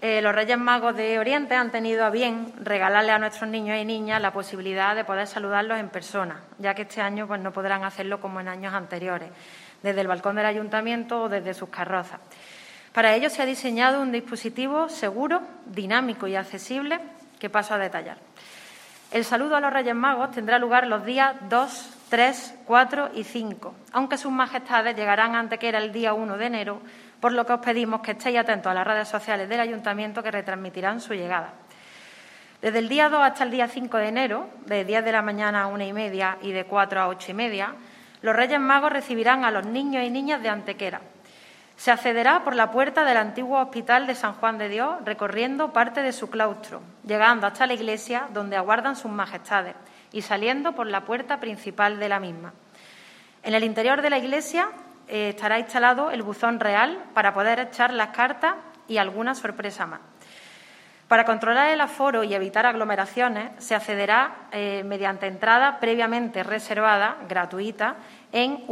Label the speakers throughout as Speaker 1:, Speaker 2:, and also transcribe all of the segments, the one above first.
Speaker 1: los Reyes Magos de Oriente han tenido a bien regalarle a nuestros niños y niñas la posibilidad de poder saludarlos en persona, ya que este año no podrán hacerlo como en años anteriores, desde el balcón del Ayuntamiento o desde sus carrozas. Para ello se ha diseñado un dispositivo seguro, dinámico y accesible que paso a detallar. El saludo a los Reyes Magos tendrá lugar los días 2, 3, 4 y 5, aunque sus majestades llegarán a Antequera el día 1 de enero, por lo que os pedimos que estéis atentos a las redes sociales del Ayuntamiento que retransmitirán su llegada. Desde el día 2 hasta el día 5 de enero, de 10 de la mañana a 1:30 y de 4 a 8:30, los Reyes Magos recibirán a los niños y niñas de Antequera. Se accederá por la puerta del antiguo Hospital de San Juan de Dios, recorriendo parte de su claustro, llegando hasta la iglesia donde aguardan sus majestades y saliendo por la puerta principal de la misma. En el interior de la iglesia estará instalado el buzón real para poder echar las cartas y alguna sorpresa más. Para controlar el aforo y evitar aglomeraciones, se accederá mediante entrada previamente reservada, gratuita, en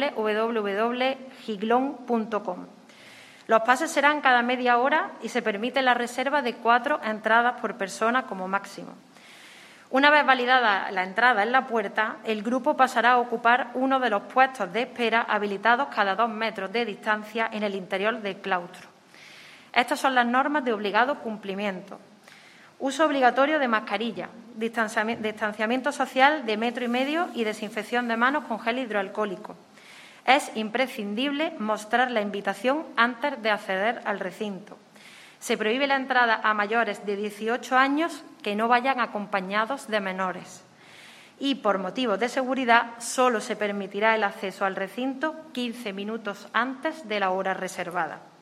Speaker 1: www.giglón.com. Los pases serán cada media hora y se permite la reserva de 4 entradas por persona como máximo. Una vez validada la entrada en la puerta, el grupo pasará a ocupar uno de los puestos de espera habilitados cada 2 metros de distancia en el interior del claustro. Estas son las normas de obligado cumplimiento. Uso obligatorio de mascarilla, distanciamiento social de 1,5 metros y desinfección de manos con gel hidroalcohólico. Es imprescindible mostrar la invitación antes de acceder al recinto. Se prohíbe la entrada a mayores de 18 años que no vayan acompañados de menores. Y, por motivos de seguridad, solo se permitirá el acceso al recinto 15 minutos antes de la hora reservada.